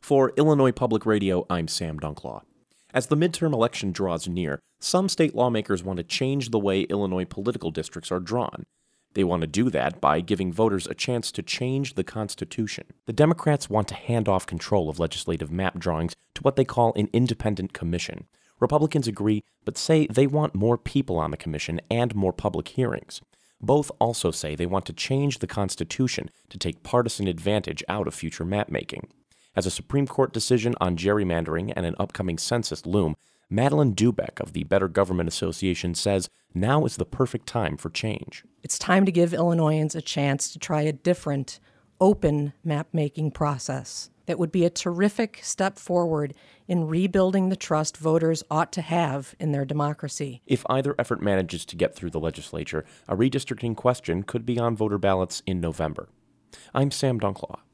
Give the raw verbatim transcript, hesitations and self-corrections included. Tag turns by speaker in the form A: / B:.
A: For Illinois Public Radio, I'm Sam Dunklaw. As the midterm election draws near, some state lawmakers want to change the way Illinois political districts are drawn. They want to do that by giving voters a chance to change the Constitution. The Democrats want to hand off control of legislative map drawings to what they call an independent commission. Republicans agree, but say they want more people on the commission and more public hearings. Both also say they want to change the Constitution to take partisan advantage out of future map-making. As a Supreme Court decision on gerrymandering and an upcoming census loom, Madeline Dubeck of the Better Government Association says now is the perfect time for change.
B: It's time to give Illinoisans a chance to try a different, open map-making process that would be a terrific step forward in rebuilding the trust voters ought to have in their democracy.
A: If either effort manages to get through the legislature, a redistricting question could be on voter ballots in November. I'm Sam Dunklaw.